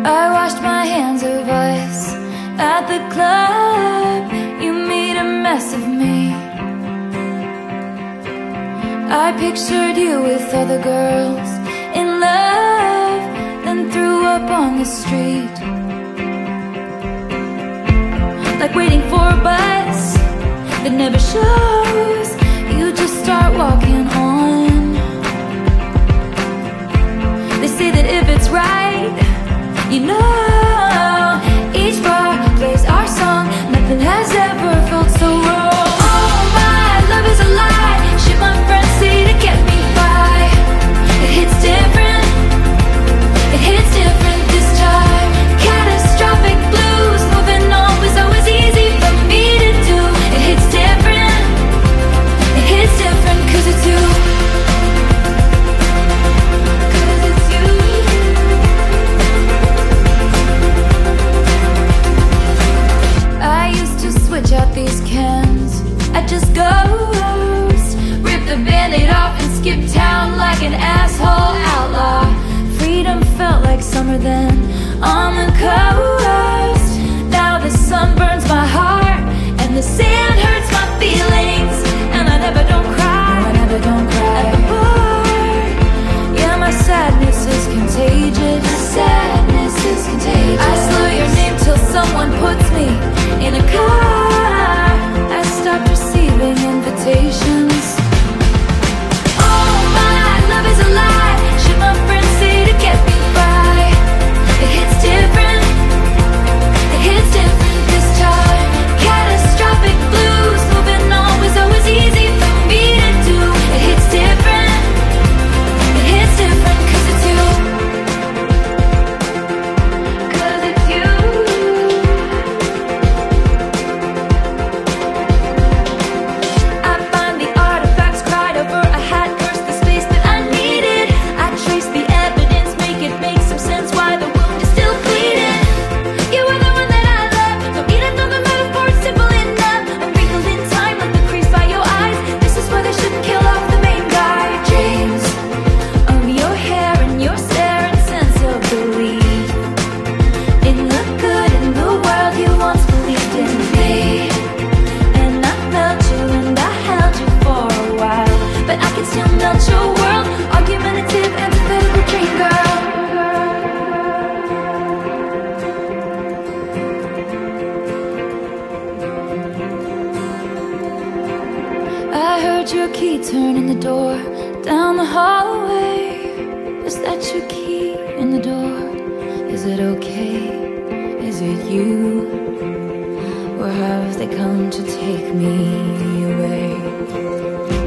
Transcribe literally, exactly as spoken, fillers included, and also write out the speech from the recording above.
I washed my hands of us at the club. You made a mess of me. I pictured you with other girls in love, then threw up on the street. Like waiting for a bus that never shows, you just start walking on. They say that if it's right, you know, each bar plays our song. Nothing has ever felt so wrong. Oh, my love is a lie. Shit my friends say to get me by. It hits different. It hits different this time. Catastrophic blues. Moving on was always easy for me to do. It hits different. It hits different 'cause it's you. Switch out these cans, I just ghost. Rip the band-aid off and skip town like an asshole outlaw. Freedom felt like summer then on the coast. Now the sun burns my heart and the sand hurts my feelings. And I never don't cry, no, I never don't cry at the bar. Yeah, my sadness is contagious. My sadness is contagious. I slow your name till someone puts me in a car. I stopped receiving invitations. Oh, my love is a lie. Should my friends say to get me by? It hits different. It hits different this time. Catastrophic blues. Moving on was always easy for me to do. It hits different. It hits different 'cause it's you. Your key turn in the door down the hallway. Is that your key in the door? Is it okay? Is it you? Or have they come to take me away?